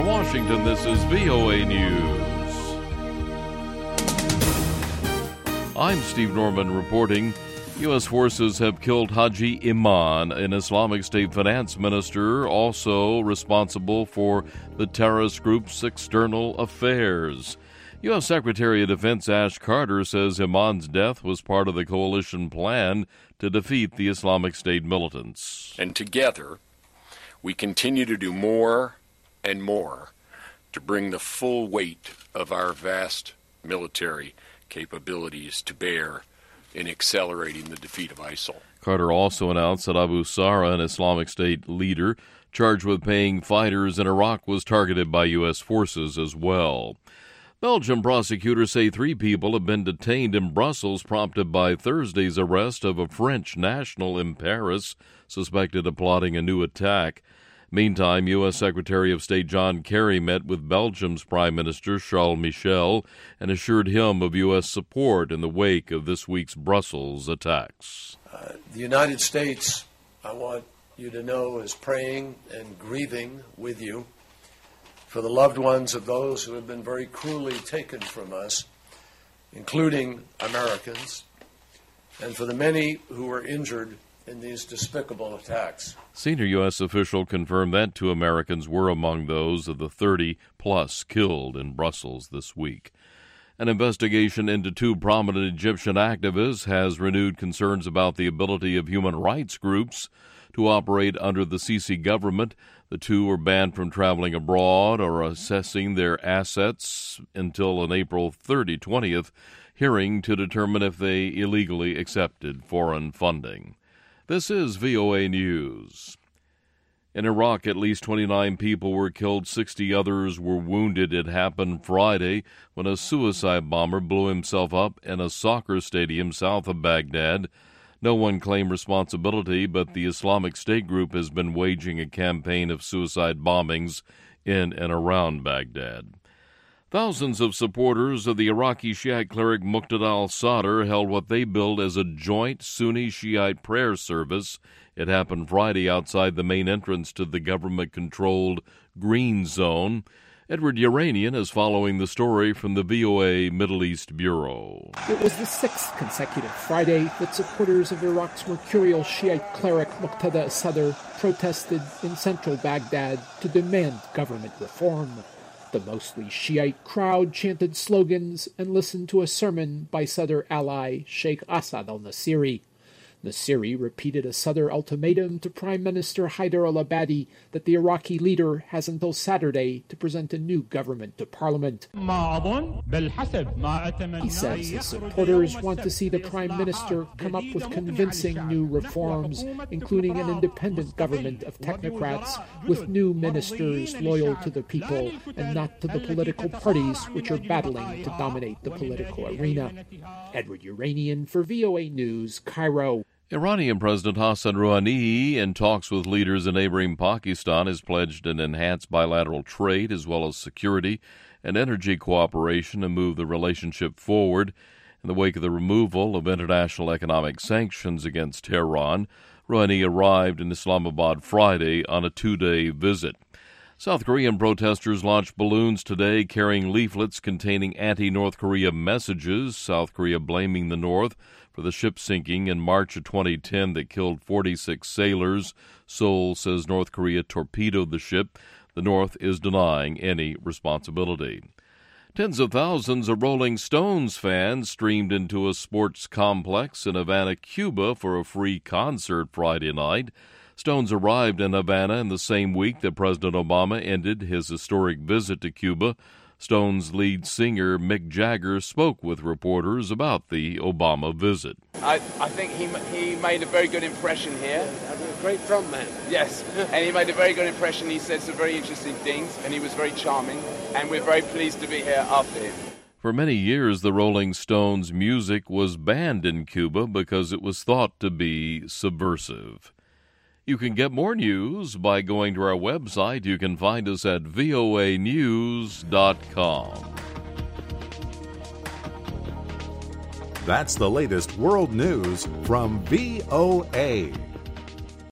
From Washington, this is VOA News. I'm Steve Norman reporting. U.S. forces have killed Haji Iman, an Islamic State finance minister, also responsible for the terrorist group's external affairs. U.S. Secretary of Defense Ash Carter says Iman's death was part of the coalition plan to defeat the Islamic State militants. And together, we continue to do more and more to bring the full weight of our vast military capabilities to bear in accelerating the defeat of ISIL. Carter also announced that Abu Sara, an Islamic State leader charged with paying fighters in Iraq, was targeted by U.S. forces as well. Belgian prosecutors say 3 people have been detained in Brussels, prompted by Thursday's arrest of a French national in Paris, suspected of plotting a new attack. Meantime, U.S. Secretary of State John Kerry met with Belgium's Prime Minister Charles Michel and assured him of U.S. support in the wake of this week's Brussels attacks. The United States, I want you to know, is praying and grieving with you for the loved ones of those who have been very cruelly taken from us, including Americans, and for the many who were injured in these despicable attacks. Senior U.S. official confirmed that 2 Americans were among those of the 30-plus killed in Brussels this week. An investigation into 2 prominent Egyptian activists has renewed concerns about the ability of human rights groups to operate under the Sisi government. The 2 were banned from traveling abroad or assessing their assets until an April 20th hearing to determine if they illegally accepted foreign funding. This is VOA News. In Iraq, at least 29 people were killed, 60 others were wounded. It happened Friday when a suicide bomber blew himself up in a soccer stadium south of Baghdad. No one claimed responsibility, but the Islamic State group has been waging a campaign of suicide bombings in and around Baghdad. Thousands of supporters of the Iraqi Shiite cleric Muqtada al-Sadr held what they billed as a joint Sunni-Shiite prayer service. It happened Friday outside the main entrance to the government-controlled Green Zone. Edward Uranian is following the story from the VOA Middle East Bureau. It was the 6th consecutive Friday that supporters of Iraq's mercurial Shiite cleric Muqtada al-Sadr protested in central Baghdad to demand government reform. The mostly Shiite crowd chanted slogans and listened to a sermon by Sadr ally Sheikh Assad al-Nasiri. Nasiri repeated a Sadr ultimatum to Prime Minister Haider al-Abadi that the Iraqi leader has until Saturday to present a new government to parliament. He says his supporters want to see the Prime Minister come up with convincing new reforms, including an independent government of technocrats with new ministers loyal to the people and not to the political parties which are battling to dominate the political arena. Edward Uranian for VOA News, Cairo. Iranian President Hassan Rouhani, in talks with leaders in neighboring Pakistan, has pledged an enhanced bilateral trade as well as security and energy cooperation to move the relationship forward. In the wake of the removal of international economic sanctions against Tehran, Rouhani arrived in Islamabad Friday on a 2-day visit. South Korean protesters launched balloons today carrying leaflets containing anti-North Korea messages, South Korea blaming the North for the ship sinking in March of 2010 that killed 46 sailors. Seoul says North Korea torpedoed the ship. The North is denying any responsibility. Tens of thousands of Rolling Stones fans streamed into a sports complex in Havana, Cuba for a free concert Friday night. Stones arrived in Havana in the same week that President Obama ended his historic visit to Cuba. Stones lead singer Mick Jagger spoke with reporters about the Obama visit. I think he made a very good impression here. A great frontman. Yes, and he made a very good impression. He said some very interesting things, and he was very charming, and we're very pleased to be here after him. For many years, the Rolling Stones' music was banned in Cuba because it was thought to be subversive. You can get more news by going to our website. You can find us at voanews.com. That's the latest world news from VOA.